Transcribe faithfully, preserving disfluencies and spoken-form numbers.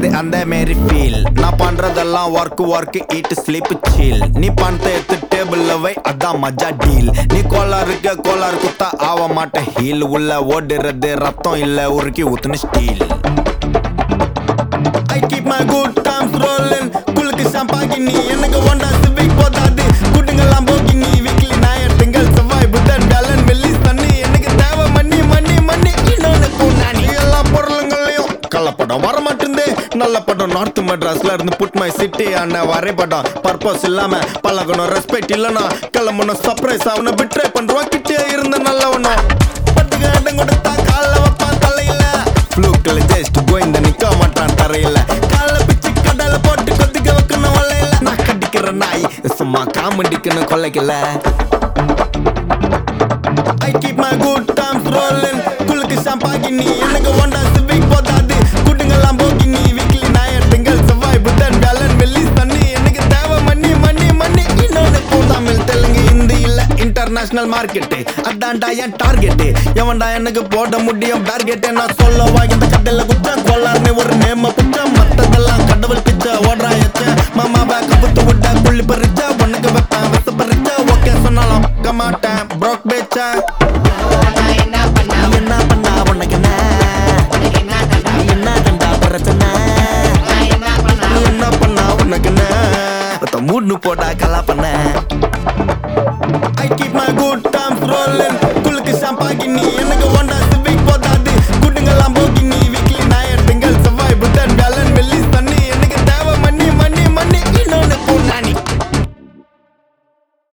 கிடைக்குது அந்த மாரி ஃபீல். நான் பண்றதெல்லாம் work work eat sleep seal. நீ பணத்தை எடுத்து டேபிள்ல வை அதான் மஜா டீல். நீ கோளாருக்கு கோளாறு குத்தா ஆக மாட்டேன் ஹீல். உள்ள ஓடுறது ரத்தம் இல்ல உருக்கி ஊத்துன steel. I keep my good times rolling. குளுக்கு ஷாம்பாகினி எனக்கு ஒண்டா சிவிக் போதாது. குட்டுங்கெல்லாம் போகினி வீக்லி ஞாயிறு திங்கள் செவ்வாய் புதன் வியாழன் வெள்ளி சனி. எனக்கு தேவை மண்ணி மண்ணி மண்ணி இன்னொன்னு கூண்டானி. எல்லா பொருளுங்களையும் கள்ளப்படம் வர மாட்டேங்குது. நல்ல படம் நார்த் மெட்ராஸ்ல இருந்து புட் மை சிட்டி ஆன வரைபடம். பர்பஸ் இல்லாம பழகணும் ரெஸ்பெக்ட் இல்லனா கிளம்பணும் சர்ப்ரைஸ் அவனை பிட்ரே பண்றோம். கிட்டே இருந்த நல்லவனும் பட்டுக்கு இடம் கொடுத்தா கால வைப்பான் தலையில. ஃப்ளூக்ல ஜஸ்ட் கோயிந்த நிக்க மாட்டான் தரையில. கால பிச்சு கடல போட்டு கொதிக்க வைக்கணும் வலையில. நான் கடிக்கிற நாய் சும்மா காமெடிக்குன்னு கொலைக்கல. I keep my good times rolling. குளுக்கு ஷாம்பாகினி எனக்கு ஒண்டா சிவிக் போதாது. குட்டுங்கெல்லாம் போகினி வீக்லி ஞாயிறு திங்கள் செவ்வாய் புதன் வியாழன் வெள்ளி சனி. எனக்கு தேவை மண்ணி மண்ணி மண்ணி இன்னொன்னு தமிழ் தெலுங்கு ஹிந்தி இல்ல இன்டர்நேஷனல் மார்க்கெட்டு. அதான்டா என் டார்கெட்டு. எவன்டா எனக்கு போட முடியும் டார்கெட்டு. நான் சொல்லவா இந்த கடையில குச்சம் கொள்ளாருன்னு ஒரு நேம குச்சம். மத்ததெல்லாம் கடவுள் பிச்சை ஓடுறா எச்ச. மாமா பேக்க புத்து விட்ட புள்ளி பறிச்ச. உனக்கு வைப்பேன் விச பறிச்ச. ஓகே சொன்னாலும் மாட்டேன் ப்ரோக் பேச்ச. என்ன பண்ணா உனக்கு என்ன என்ன தண்டா பிரச்சனை. என்ன பண்ணா உனக்கு என்ன மூணு போட்டா கலா பண்ண. I keep my good times rolling. குளுக்கு ஷாம்பாகினி எனக்கு ஒண்டா